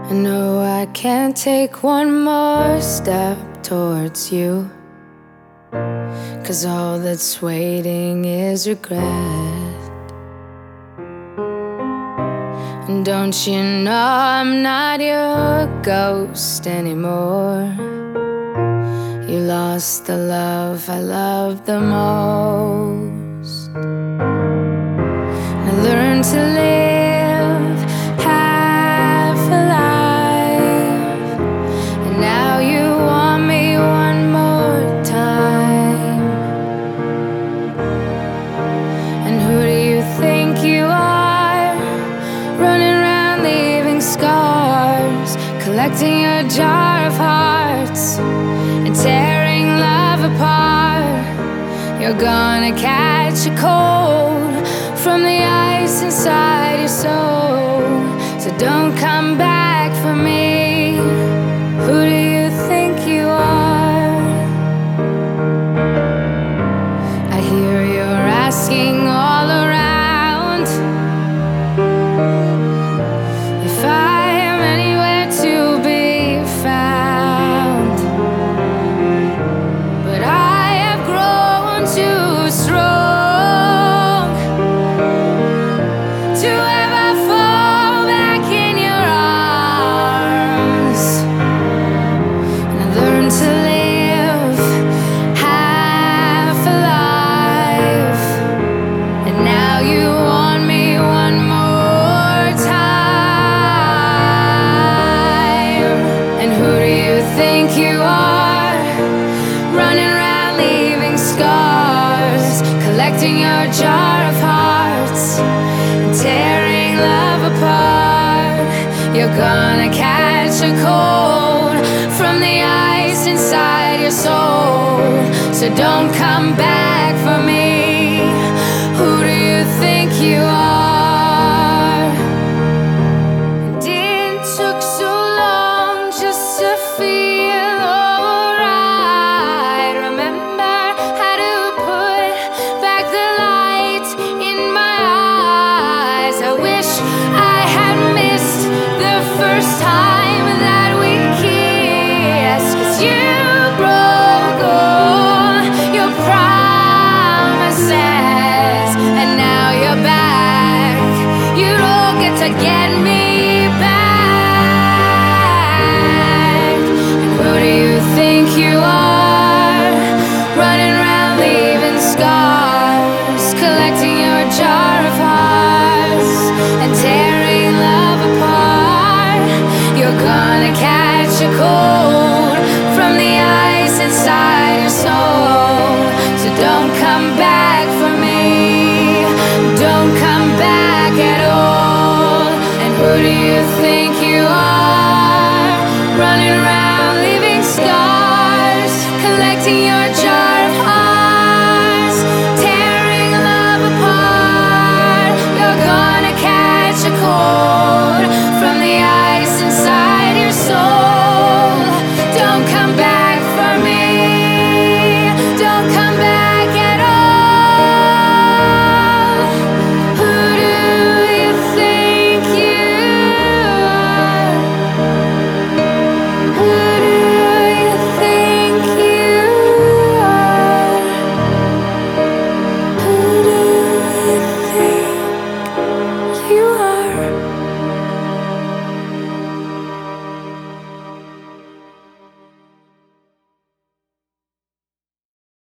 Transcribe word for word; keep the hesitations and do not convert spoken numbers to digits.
I know I can't take one more step towards you, 'cause all that's waiting is regret. And don't you know I'm not your ghost anymore? You lost the love I loved the most. I learned to live half alive, and now you want me one more time. And who do you think you are, running around leaving scars, collecting your jar of hearts and tearing love apart? You're gonna catch a cold from the ice inside your soul, so don't come back for me. Who do you think you are? I hear you're asking all around if I am anywhere to be found, but I have grown too strong to ever fall back in your arms. And I learned to live half alive, and now you want me one more time. And who do you think you are, running around leaving scars, collecting your jar of hearts and tearing love apart? You're gonna catch a cold from the ice inside your soul, so don't come back for me. Who do you think you are? And it took so long just to feel alright. Remember how to put back the light in my eyes. I wish I had missed the first time that we kissed, 'cause you broke all your promises, and now you're back. You don't get to get me back. And who do you think you are, running around leaving scars, collecting your jar of hearts and tearing love apart? You're gonna catch a cold from the ice inside your soul, so don't come back for me. Don't come back at all. And who do you think